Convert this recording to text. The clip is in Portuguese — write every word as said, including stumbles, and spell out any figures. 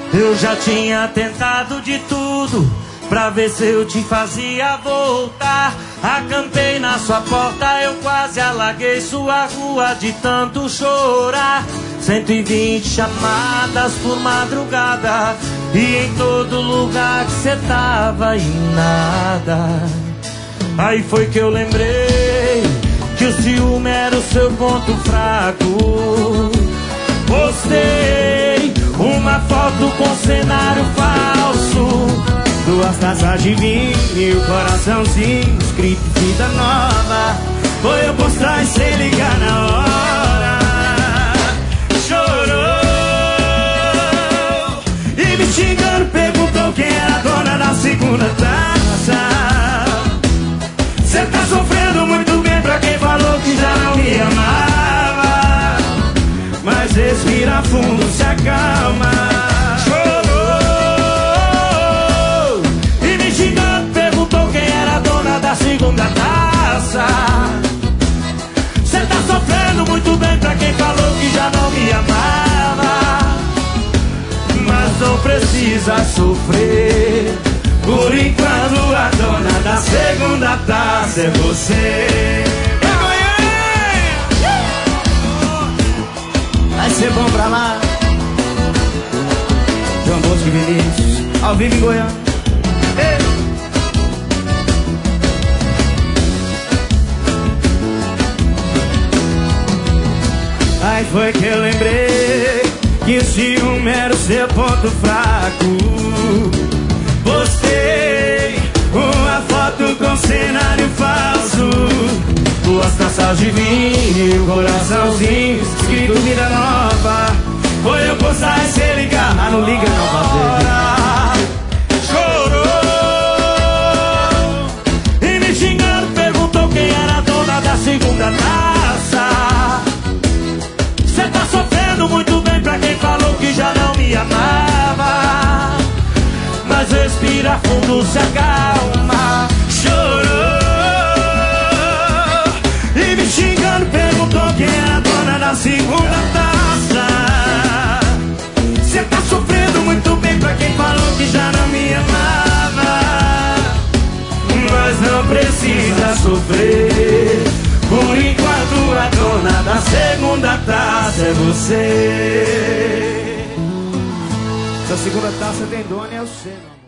Eu já tinha tentado de tudo pra ver se eu te fazia voltar. Acampei na sua porta, eu quase alaguei sua rua de tanto chorar. Cento e vinte chamadas por madrugada, e em todo lugar que cê tava e nada. Aí foi que eu lembrei que o ciúme era o seu ponto fraco. Postei uma foto com cenário falso, duas taças de vinho e o coraçãozinho escrito vida nova. Foi eu postar e sem ligar na hora. Chorou e me xingando perguntou quem era a dona da segunda taça. Cê tá sofrendo muito bem pra quem falou que já não me amava. Mas respira fundo, se acalma. Chorou e me xingando perguntou quem era a dona da segunda taça. Cê tá sofrendo muito bem pra quem falou que já não me amava. Mas não precisa sofrer, por enquanto a dona da segunda taça é você. Vai ser bom pra lá. João Bosco e Vinícius, ao vivo em Goiânia. Ei. Aí foi que eu lembrei que o ciúme era o seu ponto fraco. Postei uma foto com cenário falso, duas taças de vinho e um coraçãozinho escrito vida nova. Foi eu postar e cê ligar. Ah, não liga não, parceiro. Chorou e me xingando perguntou quem era a dona da segunda taça. Cê tá sofrendo muito bem pra quem falou que já não me amava. Mas respira fundo, se acalma. Chorou e me xingando perguntou quem era a dona da segunda taça. Cê tá sofrendo muito bem pra quem falou que já não me amava. Mas não precisa sofrer, por enquanto a dona da segunda taça é você. Essa segunda taça tem dono, é o seu.